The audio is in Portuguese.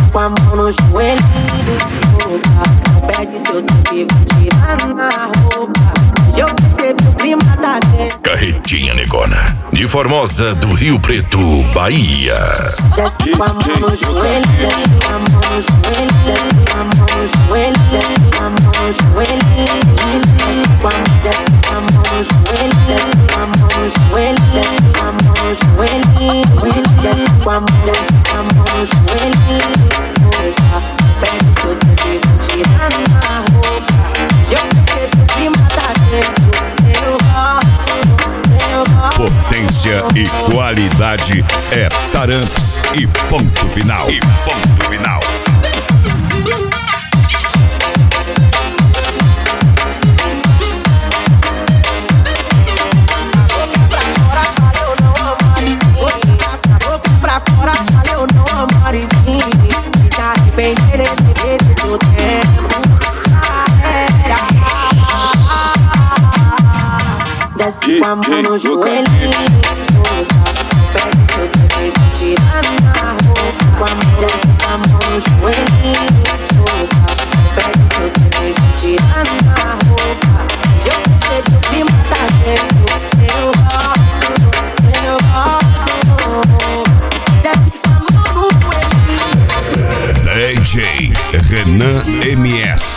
com a mão no joelhinho. Não perde seu tempo e vou tirar na roupa. Hoje eu percebi o clima tá tenso. Carretinha Negona, de Formosa do Rio Preto, Bahia. Desce com a mão no joelho, desce com a mão no joelho, desce com a mão no joelho, desce com a mão no joelho, desce com a mão no joelho, desce com a mão no joelho, desce com a mão no joelho, desce com a mão no joelho. Perde seu tempo e vou tirar na roupa. Hoje eu percebo o clima tá tenso. Eu gosto. Potência e qualidade é Taramps e ponto final. E ponto final. Pra fora, valeu não, amorzinho. E se arrepender desse seu tempo. Desce com a mão no joelhinho. Perde seu tempo e vou tirar na roupa. Desce com a mão no joelhinho. Perde seu tempo e vou tirar na roupa. Hoje eu percebi o clima tá tenso. Eu gosto. DJ Renan MS.